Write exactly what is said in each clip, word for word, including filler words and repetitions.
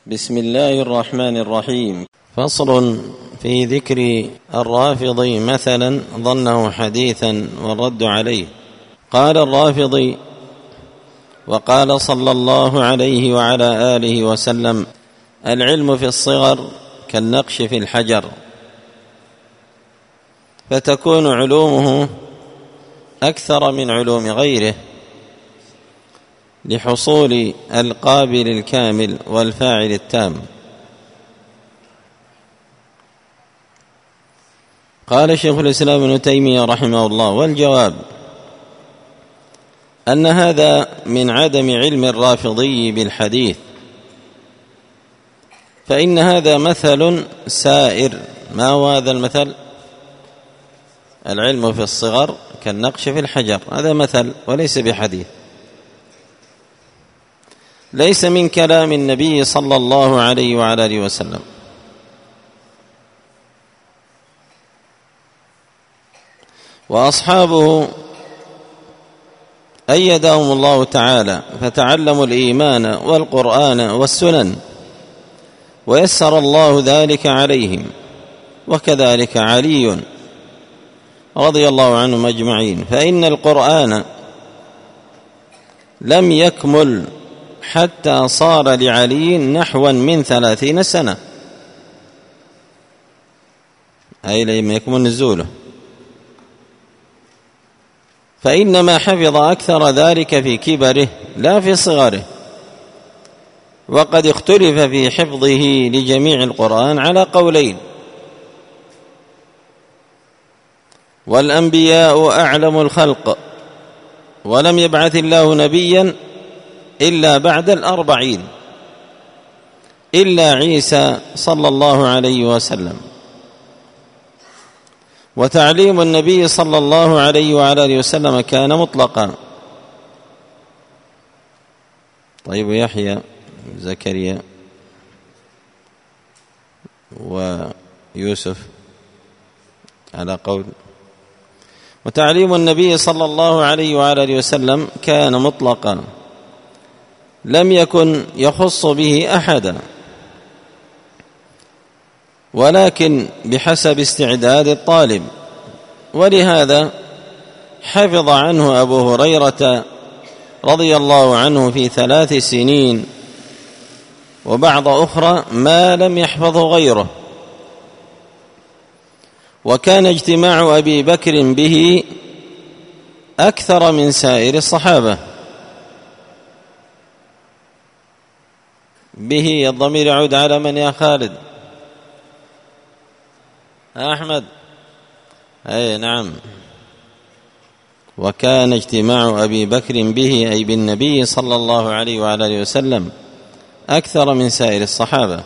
بسم الله الرحمن الرحيم. فصل في ذكر الرافضي مثلا ظنه حديثا والرد عليه. قال الرافضي: وقال صلى الله عليه وعلى آله وسلم: العلم في الصغر كالنقش في الحجر، فتكون علومه أكثر من علوم غيره لحصول القابل الكامل والفاعل التام. قال شيخ الإسلام ابن تيمية رحمه الله: والجواب أن هذا من عدم علم الرافضي بالحديث، فإن هذا مثل سائر. ما هو هذا المثل؟ العلم في الصغر كالنقش في الحجر، هذا مثل وليس بحديث، ليس من كلام النبي صلى الله عليه وعلى آله وسلم. وأصحابه أيدهم الله تعالى فتعلموا الإيمان والقرآن والسنن، ويسر الله ذلك عليهم، وكذلك علي رضي الله عنهم أجمعين، فإن القرآن لم يكمل حتى صار لعلي نحوا من ثلاثين سنة، أي لم يكمل نزوله، فإنما حفظ أكثر ذلك في كبره لا في صغره. وقد اختلف في حفظه لجميع القرآن على قولين، والأنبياء أعلم الخلق، ولم يبعث الله نبيا إلا بعد الأربعين إلا عيسى صلى الله عليه وسلم. وتعليم النبي صلى الله عليه وعلى آله وسلم كان مطلقا. طيب، يحيى زكريا ويوسف على قول. وتعليم النبي صلى الله عليه وعلى آله وسلم كان مطلقا، لم يكن يخص به أحدا، ولكن بحسب استعداد الطالب. ولهذا حفظ عنه أبو هريرة رضي الله عنه في ثلاث سنين وبعض أخرى ما لم يحفظه غيره. وكان اجتماع أبي بكر به أكثر من سائر الصحابة. به الضمير يعود على من يا خالد؟ أحمد؟ أي نعم. وكان اجتماع أبي بكر به أي بالنبي صلى الله عليه وعلى آله وسلم أكثر من سائر الصحابة.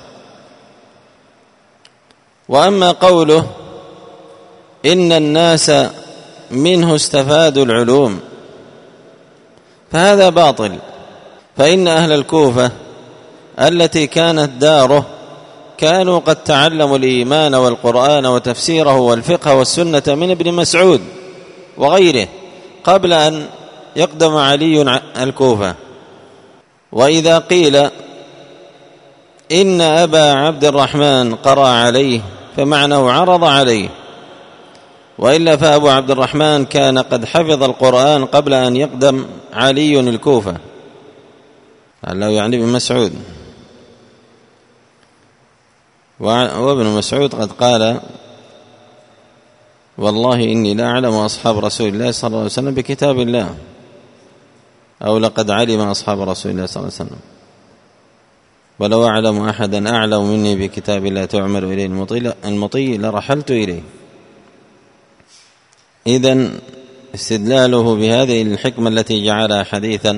وأما قوله إن الناس منه استفادوا العلوم فهذا باطل، فإن أهل الكوفة التي كانت داره كانوا قد تعلموا الإيمان والقرآن وتفسيره والفقه والسنة من ابن مسعود وغيره قبل أن يقدم علي الكوفة. وإذا قيل إن أبا عبد الرحمن قرأ عليه فمعناه عرض عليه، وإلا فأبو عبد الرحمن كان قد حفظ القرآن قبل أن يقدم علي الكوفة، لو يعني ابن مسعود. وابن مسعود قد قال: والله إني لا أعلم أصحاب رسول الله صلى الله عليه وسلم بكتاب الله، أو لقد علم أصحاب رسول الله صلى الله عليه وسلم، ولو أعلم أحدا أعلم مني بكتاب الله تعمر إليه المطي لرحلت إليه. إذن استدلاله بهذه الحكمة التي جعلها حديثا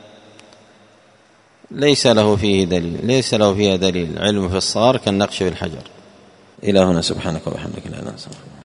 ليس له فيه دليل، ليس له فيها دليل. علم في الصغر كالنقش في الحجر. إلى هنا، سبحانك وبحمدك لا إله إلا أنت.